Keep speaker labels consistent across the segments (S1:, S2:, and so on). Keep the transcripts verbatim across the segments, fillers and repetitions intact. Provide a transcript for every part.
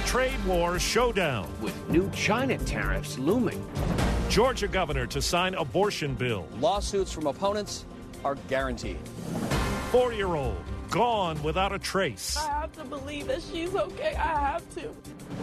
S1: Trade war showdown.
S2: With new China tariffs looming.
S1: Georgia governor to sign abortion bill.
S3: Lawsuits from opponents are guaranteed.
S1: Four-year-old gone without a trace.
S4: I have to believe that she's okay. I have to.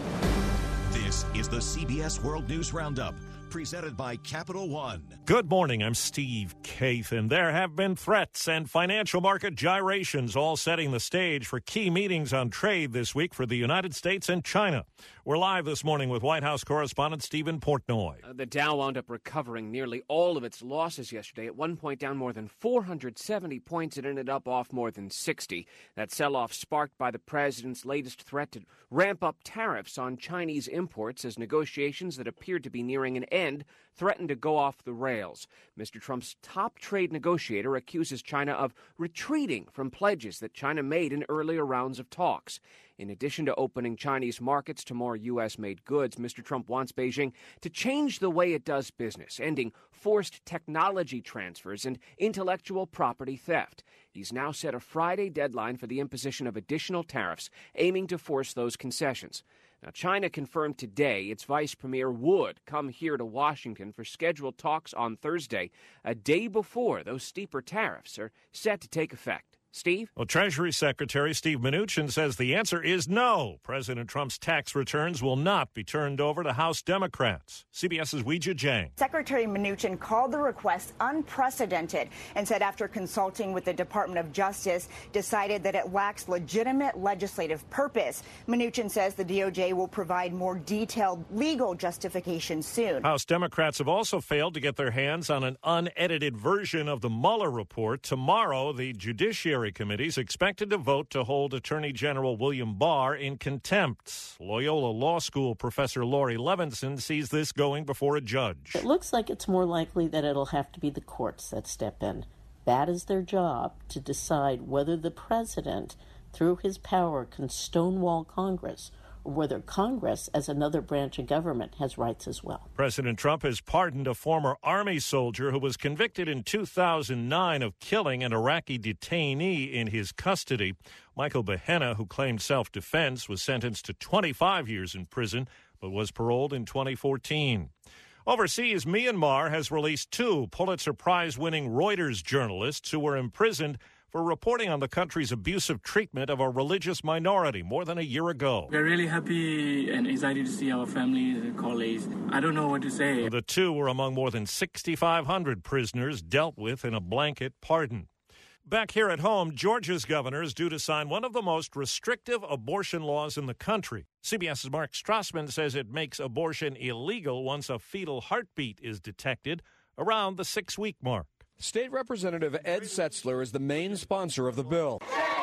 S5: This is the C B S World News Roundup, presented by Capital One.
S1: Good morning, I'm Steve Kaith, and there have been threats and financial market gyrations all setting the stage for key meetings on trade this week for the United States and China. We're live this morning with White House correspondent Stephen Portnoy.
S2: Uh, the Dow wound up recovering nearly all of its losses yesterday. At one point down more than four hundred seventy points. It ended up off more than sixty. That sell-off sparked by the president's latest threat to ramp up tariffs on Chinese imports as negotiations that appeared to be nearing an end threatened to go off the rails. Mister Trump's top trade negotiator accuses China of retreating from pledges that China made in earlier rounds of talks. In addition to opening Chinese markets to more U S-made goods, Mister Trump wants Beijing to change the way it does business, ending forced technology transfers and intellectual property theft. He's now set a Friday deadline for the imposition of additional tariffs, aiming to force those concessions. Now, China confirmed today its vice premier would come here to Washington for scheduled talks on Thursday, a day before those steeper tariffs are set to take effect. Steve?
S1: Well, Treasury Secretary Steve Mnuchin says the answer is no. President Trump's tax returns will not be turned over to House Democrats. CBS's Weijia Jiang.
S6: Secretary Mnuchin called the request unprecedented and said after consulting with the Department of Justice, decided that it lacks legitimate legislative purpose. Mnuchin says the D O J will provide more detailed legal justification soon.
S1: House Democrats have also failed to get their hands on an unedited version of the Mueller report. Tomorrow, the Judiciary Committee is expected to vote to hold Attorney General William Barr in contempt. Loyola Law School professor Laurie Levinson sees this going before a judge.
S7: It looks like it's more likely that it'll have to be the courts that step in. That is their job, to decide whether the president, through his power, can stonewall Congress, or whether Congress, as another branch of government, has rights as well.
S1: President Trump has pardoned a former Army soldier who was convicted in two thousand nine of killing an Iraqi detainee in his custody. Michael Behenna, who claimed self-defense, was sentenced to twenty-five years in prison, but was paroled in twenty fourteen. Overseas, Myanmar has released two Pulitzer Prize-winning Reuters journalists who were imprisoned for reporting on the country's abusive treatment of a religious minority more than a year ago.
S8: We're really happy and excited to see our families and colleagues. I don't know what to say.
S1: The two were among more than sixty-five hundred prisoners dealt with in a blanket pardon. Back here at home, Georgia's governor is due to sign one of the most restrictive abortion laws in the country. CBS's Mark Strassman says it makes abortion illegal once a fetal heartbeat is detected around the six-week mark.
S9: State Representative Ed Setzler is the main sponsor of the bill.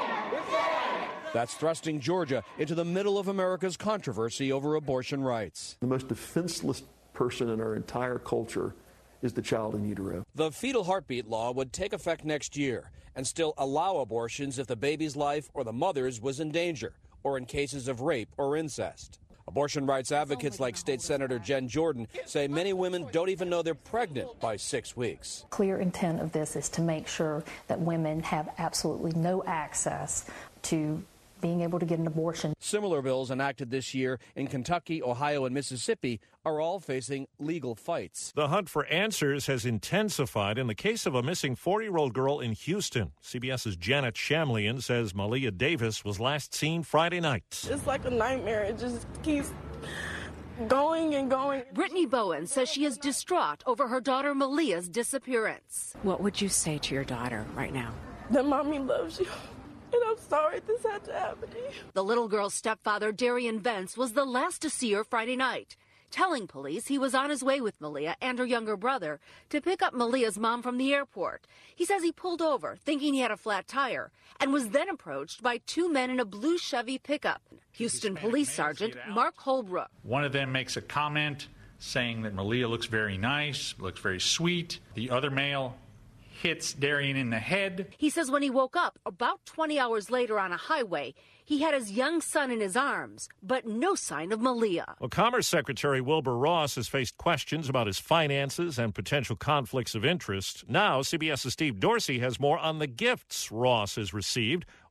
S9: That's thrusting Georgia into the middle of America's controversy over abortion rights.
S10: The most defenseless person in our entire culture is the child in utero.
S9: The fetal heartbeat law would take effect next year and still allow abortions if the baby's life or the mother's was in danger, or in cases of rape or incest. Abortion rights advocates like State Senator Jen Jordan say many women don't even know they're pregnant by six weeks.
S11: Clear intent of this is to make sure that women have absolutely no access to being able to get an abortion.
S9: Similar bills enacted this year in Kentucky, Ohio, and Mississippi are all facing legal fights.
S1: The hunt for answers has intensified in the case of a missing four-year-old girl in Houston. CBS's Janet Shamlian says Malia Davis was last seen Friday night.
S4: It's like a nightmare. It just keeps going and going.
S12: Brittany Bowen says she is distraught over her daughter Malia's disappearance.
S13: What would you say to your daughter right now?
S4: That mommy loves you. And I'm sorry this had to happen to you.
S12: The little girl's stepfather, Darian Vance, was the last to see her Friday night, telling police he was on his way with Malia and her younger brother to pick up Malia's mom from the airport. He says he pulled over, thinking he had a flat tire, and was then approached by two men in a blue Chevy pickup. Houston Police Sergeant Mark Holbrook.
S14: One of them makes a comment saying that Malia looks very nice, looks very sweet. The other male hits Darian in the head.
S12: He says when he woke up about twenty hours later on a highway, he had his young son in his arms, but no sign of Malia.
S1: Well, Commerce Secretary Wilbur Ross has faced questions about his finances and potential conflicts of interest. Now, CBS's Steve Dorsey has more on the gifts Ross has received.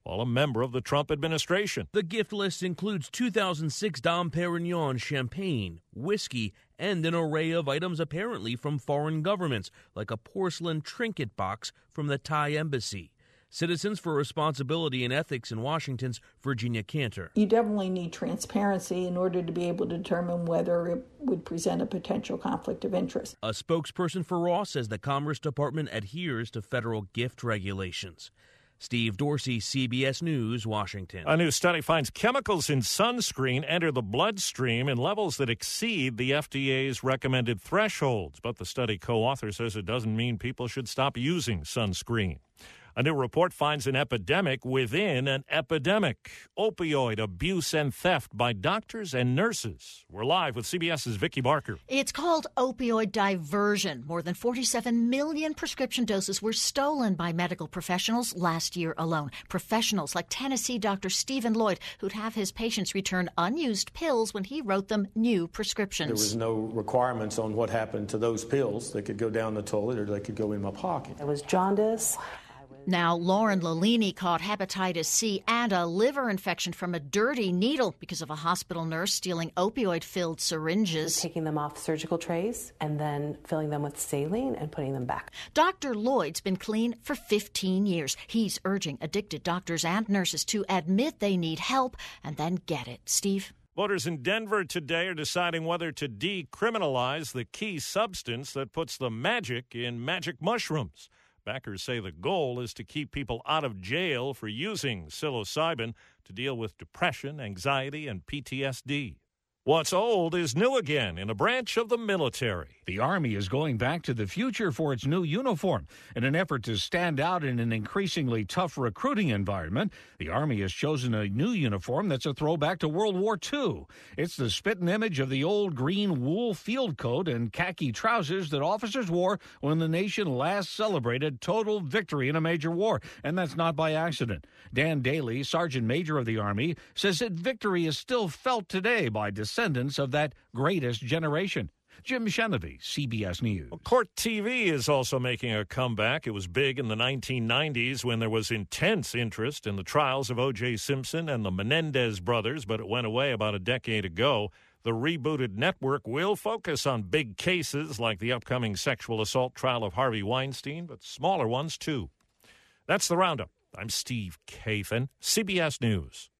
S1: while a member of the Trump administration.
S15: The gift list includes two thousand six Dom Perignon champagne, whiskey, and an array of items apparently from foreign governments, like a porcelain trinket box from the Thai embassy. Citizens for Responsibility and Ethics in Washington's Virginia Cantor.
S16: You definitely need transparency in order to be able to determine whether it would present a potential conflict of interest.
S15: A spokesperson for Ross says the Commerce Department adheres to federal gift regulations. Steve Dorsey, C B S News, Washington.
S1: A new study finds chemicals in sunscreen enter the bloodstream in levels that exceed the F D A's recommended thresholds. But the study co-author says it doesn't mean people should stop using sunscreen. A new report finds an epidemic within an epidemic. Opioid abuse and theft by doctors and nurses. We're live with CBS's Vicki Barker.
S17: It's called opioid diversion. More than forty-seven million prescription doses were stolen by medical professionals last year alone. Professionals like Tennessee Doctor Stephen Lloyd, who'd have his patients return unused pills when he wrote them new prescriptions.
S18: There was no requirements on what happened to those pills. They could go down the toilet or they could go in my pocket.
S19: It was jaundice.
S17: Now, Lauren Lalini caught hepatitis C and a liver infection from a dirty needle because of a hospital nurse stealing opioid-filled syringes.
S19: Taking them off surgical trays and then filling them with saline and putting them back.
S17: Doctor Lloyd's been clean for fifteen years. He's urging addicted doctors and nurses to admit they need help and then get it. Steve?
S1: Voters in Denver today are deciding whether to decriminalize the key substance that puts the magic in magic mushrooms. Backers say the goal is to keep people out of jail for using psilocybin to deal with depression, anxiety, and P T S D. What's old is new again in a branch of the military.
S20: The Army is going back to the future for its new uniform. In an effort to stand out in an increasingly tough recruiting environment, the Army has chosen a new uniform that's a throwback to World War Two. It's the spitting image of the old green wool field coat and khaki trousers that officers wore when the nation last celebrated total victory in a major war. And that's not by accident. Dan Daly, Sergeant Major of the Army, says that victory is still felt today by descendants of that greatest generation. Jim Shenevy, C B S News.
S1: Well, Court T V is also making a comeback. It was big in the nineteen nineties when there was intense interest in the trials of O J Simpson and the Menendez brothers, but it went away about a decade ago. The rebooted network will focus on big cases like the upcoming sexual assault trial of Harvey Weinstein, but smaller ones too. That's the Roundup. I'm Steve Kathan, C B S News.